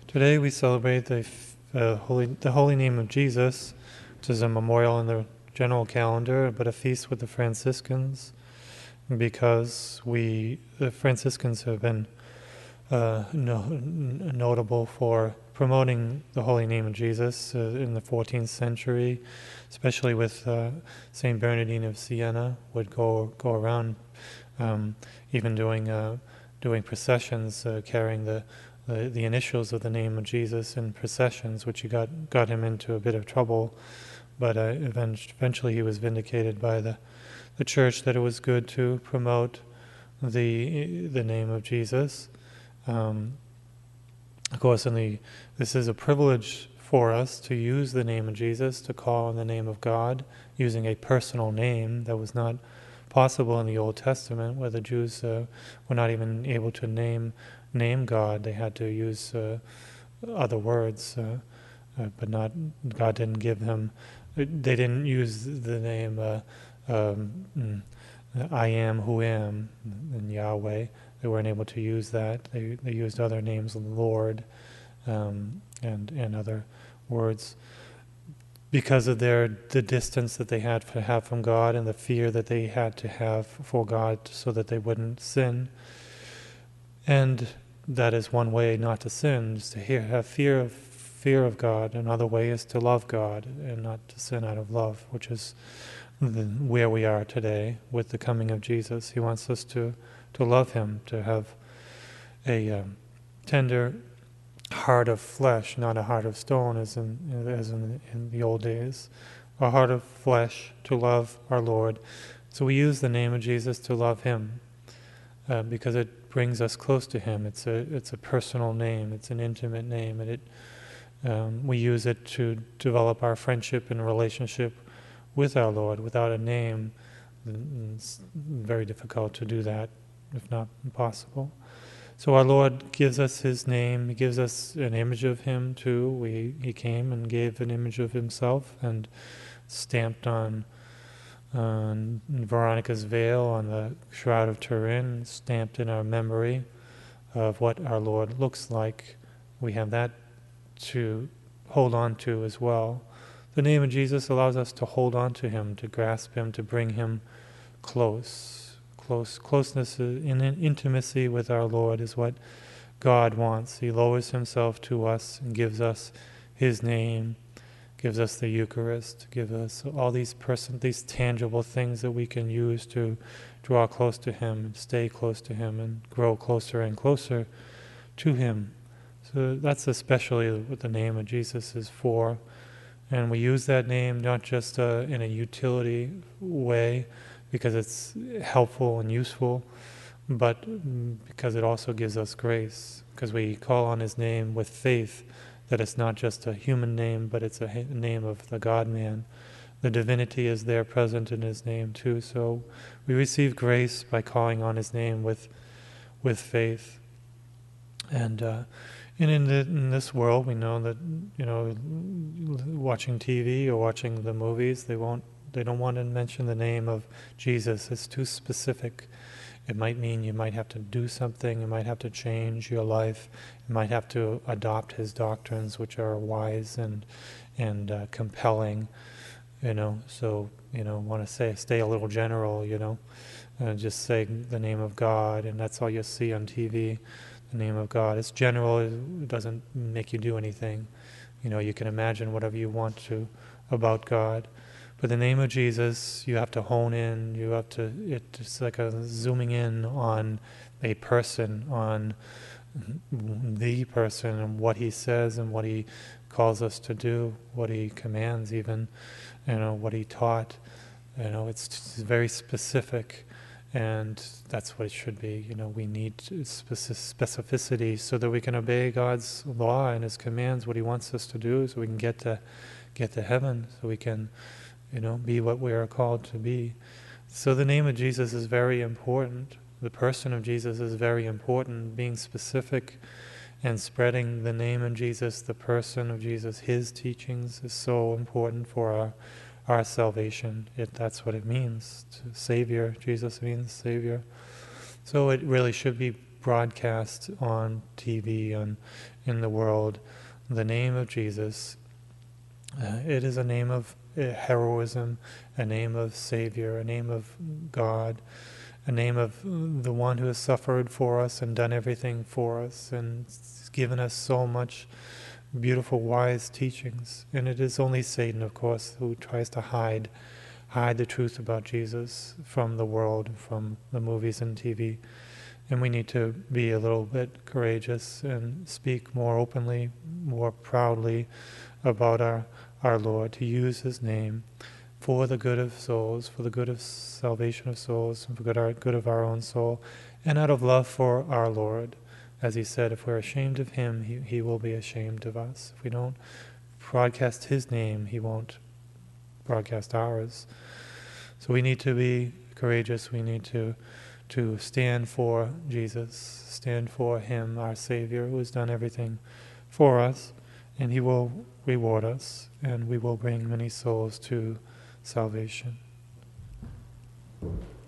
Today we celebrate the holy name of Jesus, which is a memorial in the general calendar, but a feast with the Franciscans, because the Franciscans have been notable for promoting the holy name of Jesus in the 14th century, especially with Saint Bernardine of Siena would go around, even doing processions, carrying the initials of the name of Jesus in processions, which got him into a bit of trouble, but eventually he was vindicated by the Church that it was good to promote the name of Jesus. Of course, this is a privilege for us to use the name of Jesus, to call on the name of God, using a personal name that was not possible in the Old Testament, where the Jews were not even able to name God. They had to use other words, but not. God didn't give them. They didn't use the name I am who am in Yahweh. They weren't able to use that. They used other names, Lord, and other words, because of the distance that they had to have from God and the fear that they had to have for God, so that they wouldn't sin. And that is one way not to sin, is to have fear of God. Another way is to love God and not to sin out of love, which is where we are today with the coming of Jesus. He wants us to love Him, to have a tender heart of flesh, not a heart of stone, as in the old days. A heart of flesh to love our Lord. So we use the name of Jesus to love Him, because it brings us close to Him. It's a personal name. It's an intimate name, and we use it to develop our friendship and relationship with our Lord. Without a name, it's very difficult to do that, if not impossible. So our Lord gives us His name. He gives us an image of Him too. He came and gave an image of Himself, and stamped on Veronica's veil, on the Shroud of Turin, stamped in our memory of what our Lord looks like. We have that to hold on to as well. The name of Jesus allows us to hold on to Him, to grasp Him, to bring Him closeness in intimacy with our Lord is what God wants. He lowers Himself to us and gives us His name, gives us the Eucharist, gives us all these tangible things that we can use to draw close to Him and stay close to Him and grow closer and closer to Him. So that's especially what the name of Jesus is for. And we use that name not just in a utility way, because it's helpful and useful, but because it also gives us grace, because we call on His name with faith that it's not just a human name, but it's a name of the God-man. The divinity is there present in His name too, so we receive grace by calling on His name with faith. And in this world, we know that, watching TV or watching the movies, they don't want to mention the name of Jesus. It's too specific. It might mean you might have to do something, you might have to change your life, you might have to adopt His doctrines, which are wise and compelling, So, want to stay a little general, just say the name of God, and that's all you see on TV. The name of God. It's general. It doesn't make you do anything. You can imagine whatever you want to about God. But the name of Jesus, you have to hone in. It's like a zooming in on a person, on the person, and what He says and what He calls us to do, what He commands even, what He taught. It's very specific. And that's what it should be. We need specificity so that we can obey God's law and His commands, what He wants us to do, so we can get to heaven, so we can, be what we are called to be. So the name of Jesus is very important. The person of Jesus is very important. Being specific and spreading the name of Jesus, the person of Jesus, His teachings is so important for our salvation. That's what it means. Savior. Jesus means Savior. So it really should be broadcast on TV, in the world, the name of Jesus, it is a name of heroism, a name of Savior, a name of God, a name of the one who has suffered for us and done everything for us and given us so much beautiful, wise teachings. And it is only Satan, of course, who tries to hide the truth about Jesus from the world, from the movies and TV. And we need to be a little bit courageous and speak more openly, more proudly about our Lord, to use his name for the good of souls, for the good of salvation of souls, and for good of our own soul, and out of love for our Lord. As he said, if we're ashamed of him, he will be ashamed of us. If we don't broadcast his name, he won't broadcast ours. So we need to be courageous. We need to stand for Jesus, stand for him, our Savior, who has done everything for us, and he will reward us, and we will bring many souls to salvation.